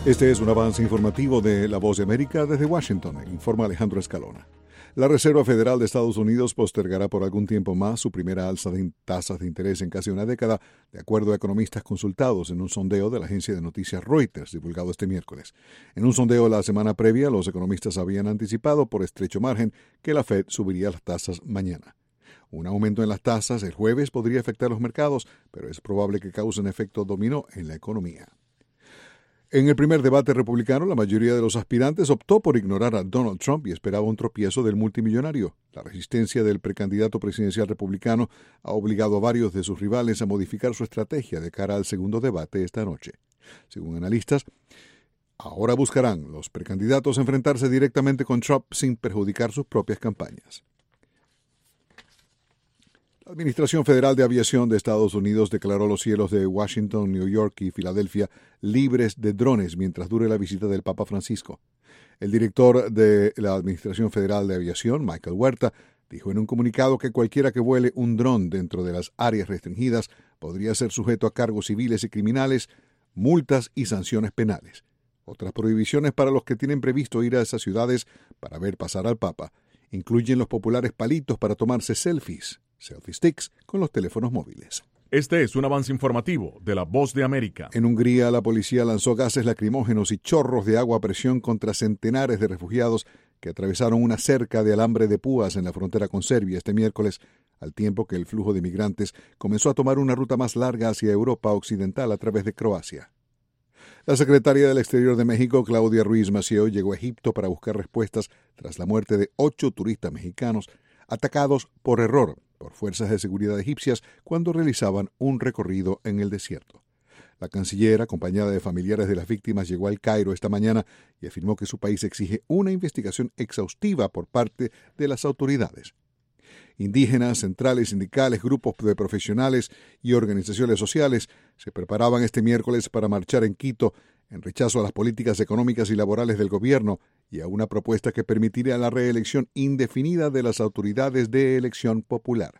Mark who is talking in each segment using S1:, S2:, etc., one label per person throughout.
S1: Este es un avance informativo de La Voz de América desde Washington, informa Alejandro Escalona. La Reserva Federal de Estados Unidos postergará por algún tiempo más su primera alza de tasas de interés en casi una década, de acuerdo a economistas consultados en un sondeo de la agencia de noticias Reuters divulgado este miércoles. En un sondeo la semana previa, los economistas habían anticipado por estrecho margen que la Fed subiría las tasas mañana. Un aumento en las tasas el jueves podría afectar los mercados, pero es probable que cause un efecto dominó en la economía. En el primer debate republicano, la mayoría de los aspirantes optó por ignorar a Donald Trump y esperaba un tropiezo del multimillonario. La resistencia del precandidato presidencial republicano ha obligado a varios de sus rivales a modificar su estrategia de cara al segundo debate esta noche. Según analistas, ahora buscarán los precandidatos enfrentarse directamente con Trump sin perjudicar sus propias campañas. La Administración Federal de Aviación de Estados Unidos declaró los cielos de Washington, New York y Filadelfia libres de drones mientras dure la visita del Papa Francisco. El director de la Administración Federal de Aviación, Michael Huerta, dijo en un comunicado que cualquiera que vuele un dron dentro de las áreas restringidas podría ser sujeto a cargos civiles y criminales, multas y sanciones penales. Otras prohibiciones para los que tienen previsto ir a esas ciudades para ver pasar al Papa incluyen los populares palitos para tomarse selfie sticks, con los teléfonos móviles.
S2: Este es un avance informativo de La Voz de América.
S1: En Hungría, la policía lanzó gases lacrimógenos y chorros de agua a presión contra centenares de refugiados que atravesaron una cerca de alambre de púas en la frontera con Serbia este miércoles, al tiempo que el flujo de migrantes comenzó a tomar una ruta más larga hacia Europa Occidental a través de Croacia. La secretaria del Exterior de México, Claudia Ruiz Massieu, llegó a Egipto para buscar respuestas tras la muerte de 8 turistas mexicanos atacados por error por fuerzas de seguridad egipcias cuando realizaban un recorrido en el desierto. La canciller, acompañada de familiares de las víctimas, llegó al Cairo esta mañana y afirmó que su país exige una investigación exhaustiva por parte de las autoridades. Indígenas, centrales sindicales, grupos de profesionales y organizaciones sociales se preparaban este miércoles para marchar en Quito en rechazo a las políticas económicas y laborales del gobierno y a una propuesta que permitiría la reelección indefinida de las autoridades de elección popular.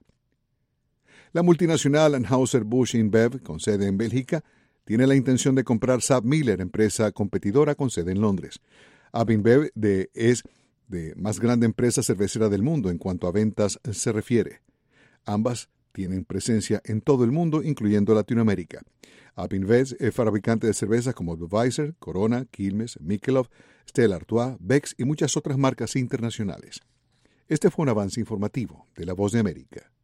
S1: La multinacional Anheuser-Busch InBev, con sede en Bélgica, tiene la intención de comprar SABMiller, empresa competidora con sede en Londres. AB InBev es de más grande empresa cervecera del mundo en cuanto a ventas se refiere. Ambas tienen presencia en todo el mundo, incluyendo Latinoamérica. AB InBev es fabricante de cervezas como Budweiser, Corona, Quilmes, Michelob, Stella Artois, Beck's y muchas otras marcas internacionales. Este fue un avance informativo de La Voz de América.